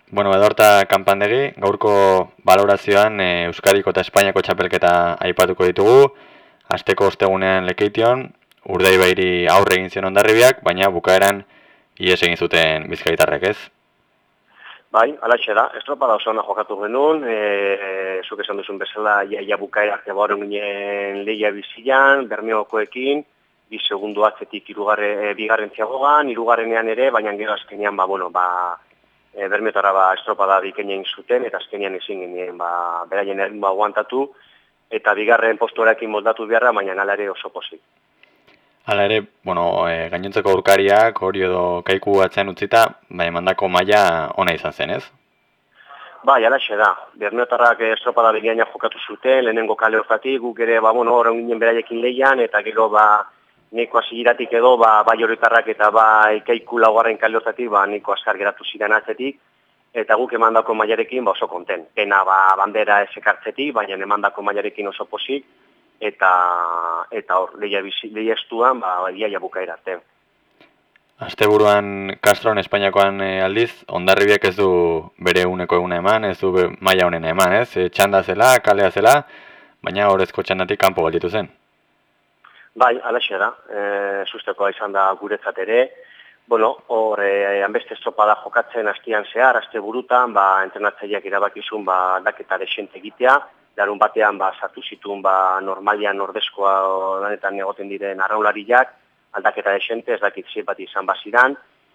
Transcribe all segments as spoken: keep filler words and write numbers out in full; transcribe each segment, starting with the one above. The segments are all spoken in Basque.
Bueno, Edorta kanpandegi, gaurko balorazioan e, Euskadiko eta Espainiako txapelketa aipatuko ditugu. Asteko ostegunean Lekeition, Urdaibairi aurre egin zion Hondarribiak, baina bukaeran ihes egin zuten bizkaitarrek, ez? Bai, alaxe da, estropada oso ona jokatu genuen, e, zuk esan duzun bezala, ia, ia bukaera arte bauren ginen lehia bizian, Bermeokoekin, bi segundu atzetik irugarre, e, bigarren ziagogan, irugarrenean ere, baina gero azkenean, ba, bueno, ba, e, Bermeotara ba, estropada bikenein zuten, eta azkenean ezin ginen, ba, beraien erritmo aguantatu, eta bigarren postuarekin moldatu beharra, baina nala ere oso pozik. Hala ere, bueno, e, gainontzeko aurkariak hori edo kaiku atzean utzita, bai, mandako maila ona izan zen, ez? Bai, alaxe da. Bermeotarrak estropada begiaina jokatu zuten, lehenengo kale hortatik, guk ere, ba, bueno, horren ginen beraiekin lehian, eta gero, ba, neko azigiratik edo, ba, bai horretarrak eta bai kaiku laugarren kale hortatik, ba, neko azkar geratu ziren atzetik, eta guk emandako mailarekin, ba, oso konten. Pena, ba, bandera ez ekartzetik, baina emandako mailarekin oso posik, eta eta hor, lehia, lehia estuan, ba, iaia bukaera arte. Asteburuan Castron Espainiakoan e, aldiz, Hondarribiak ez du bere uneko eguna eman, ez du maila honena eman, ez? E, txanda zela, kalea zela, baina horrezko txandatik kanpo galditu zen. Bai, alaxe da, e, sustekoa izan da guretzat ere. Bueno, hor, e, hanbeste estropada jokatzen hastian zehar, aste burutan, ba, entrenatzaileak irabakizun, ba, aldaketa desente egitea, darun batean, ba, sartu zituen, ba, normalian nordezkoa lanetan egoten diren arraulariak, aldaketa desente, ez dakit zer bat izan baziran.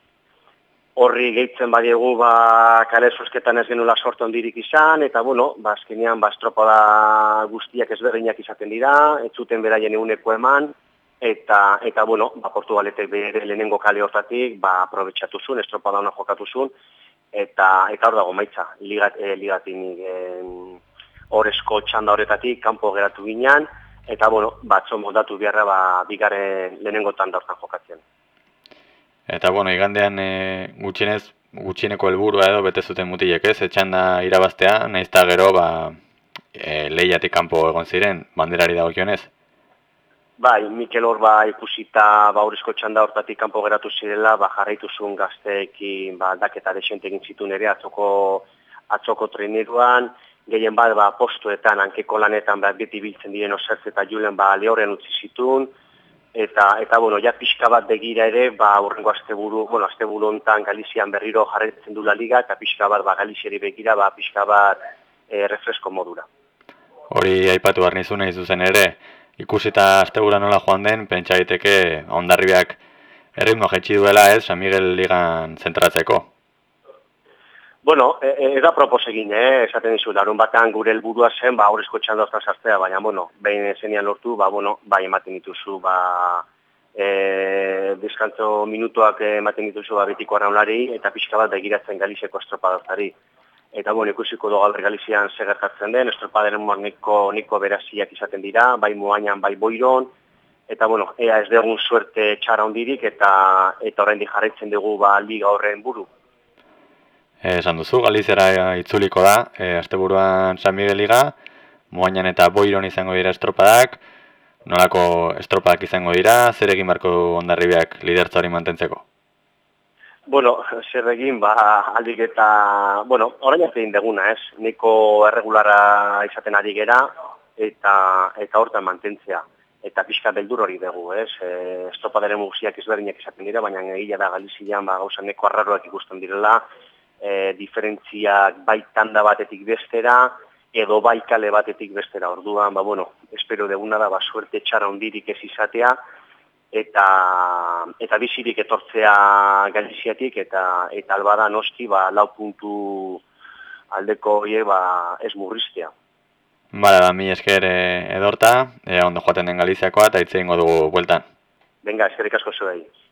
Horri gehitzen badiegu, ba, kale zozketan ez genuela sortu ondirik izan, eta, bueno, ba, azkenean, ba, estropada guztiak ezberdinak izaten dira, ez zuten beraien eguneko eman, eta, eta bueno, ba, Portugaletek bere lehenengo kale hortatik, ba, aprobetxatu zuen, estropada ona jokatu zuen, eta, eta hor dago maitza, ligat, e, ligatinik, horrezko txanda horretatik, kanpo geratu ginean, eta, bueno, batzo moldatu beharra, ba, bigaren lehenengo tanda hortan jokatzen. Eta, bueno, igandean e, gutxienez, gutxieneko helburua edo bete zuten mutilek, ez? Etxanda irabaztea, naizta gero, ba, e, lehiatik kanpo egon ziren, banderari dagokionez. Bai, Mikel hor ba ikusita ba horrezko txanda hortatik kanpo geratu zirela, ba jarraitu zuen gazteekin ba aldaketa desente egin zituen ere atzoko atzoko traineruan, gehien bat ba postuetan hankeko lanetan ba beti biltzen diren Osertz eta Julen ba lehorren utzi zituen eta eta bueno, ja pixka bat begira ere ba aurrengo asteburu, bueno, asteburu hontan Galizian berriro jarraitzen du la liga eta pixka bat ba Galiziari begira ba pixka bat e, refresko modura. Hori aipatu behar nizun nahi zuzen ere, ikusita astebura nola joan den, pentsa daiteke Hondarribiak erritmo jaitsi duela, ez, San Miguel ligan zentratzeko. Bueno, ez da propos egin, eh? Esaten dizu, larun batean gure helburua zen, ba, horrezko txanda hortan sartzea, baina, bueno, behin zenian lortu, ba, bueno, bai ematen dituzu, ba, e, diskantzo minutuak ematen dituzu, ba, betiko arraunlari, eta pixka bat begiratzen Galizeko estropadortari. Eta, bueno, ikusiko dugu gaur Galizian segertatzen den, estropadaren niko, niko beraziak izaten dira, bai Moañan, bai Boiron, eta, bueno, ea ez dugun suerte txara hondirik, eta, eta oraindik jarraitzen dugu, ba, liga horren buru. Esan duzu, Galiziara itzuliko da, e, asteburuan San Miguel liga, Moañan eta Boiron izango dira estropadak, nolako estropadak izango dira, zer egin barko Hondarribiak lidertza hori mantentzeko? Bueno, zer egin, ba, aldik eta, bueno, orain arte egin deguna, ez? Niko erregulara izaten ari gera, eta, eta hortan mantentzea. Eta pixka beldur hori dugu, ez? E, estropadaren guztiak ezberdinak izaten dira, baina egia da Galizian, ba, gauza neko arraroak ikusten direla, e, diferentziak bai tanda batetik bestera, edo bai kale batetik bestera. Orduan, ba, bueno, espero deguna da, ba, suerte txara hondirik ez izatea, eta eta bizirik etortzea Galiziatik, eta eta albada noski, ba, lau puntu aldeko horiek, ba, ez murriztea. Bala, da, mi esker e, Edorta, e, ondo joaten den Galiziakoa, eta hitz egingo dugu bueltan. Venga, eskerrik asko zuei.